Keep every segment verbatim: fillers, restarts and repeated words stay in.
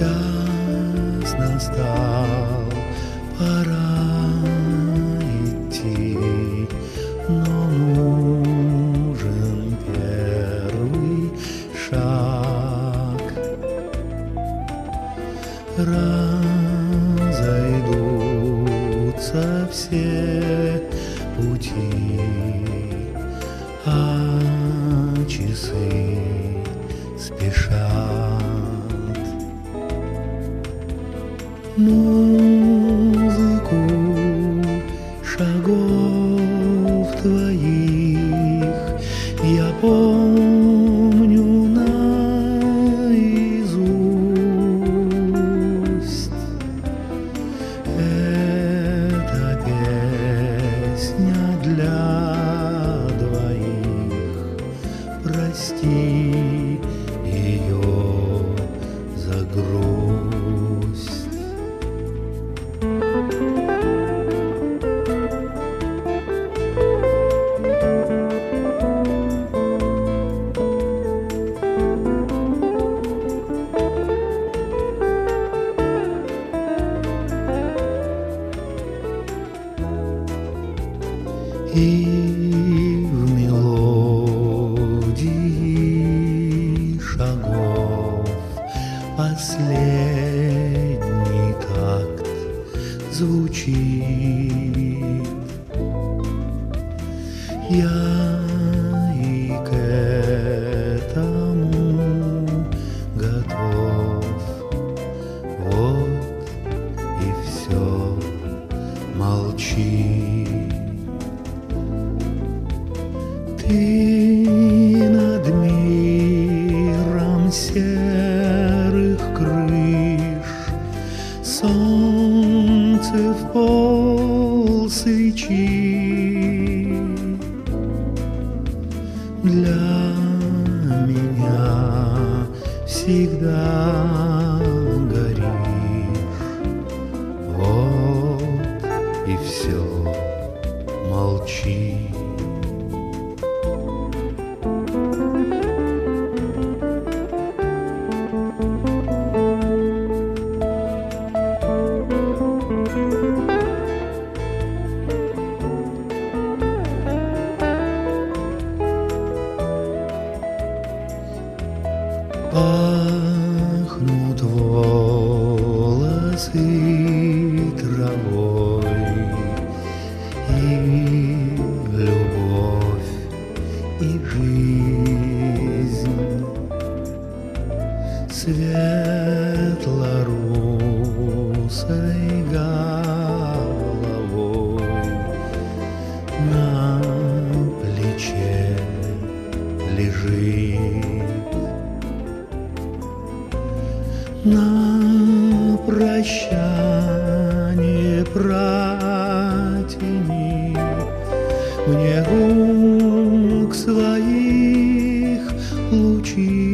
час настал, пора идти, но нужен первый шаг. Разойдутся все пути, а часы спешат. Музыку шагов твоих я помню наизусть. Это песня для двоих. Прости ее за грусть. И в мелодии шагов последний такт звучит. Я и к этому готов. Вот и все, молчи. Ты над миром серых крыш, солнце в пол свечи. Для меня всегда горишь. Вот и все, молчи. Пахнут волосы травой, и любовь, и жизнь. Светло-русой головой на плече лежит. На прощание протяни мне рук своих лучи.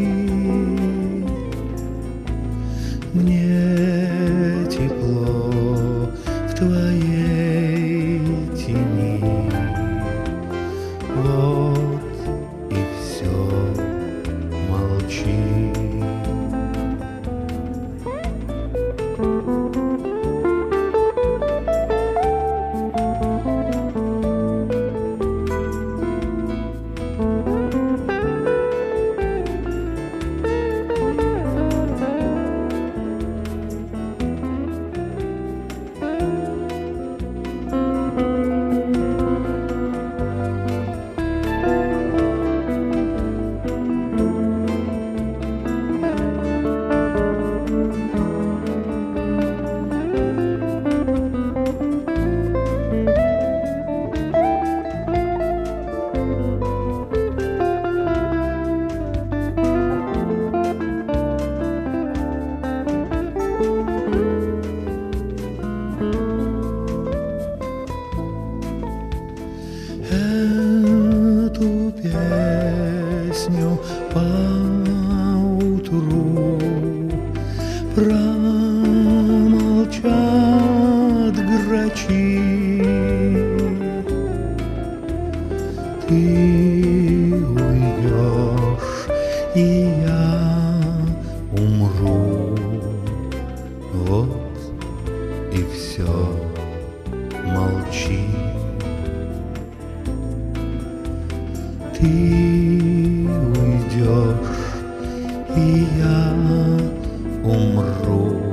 Мне тепло в твоей тени. Вот и все, молчи. Эту песню поутру промолчат грачи. Ты уйдешь, и я умру. и все молчи. Ты уйдешь, и я умру.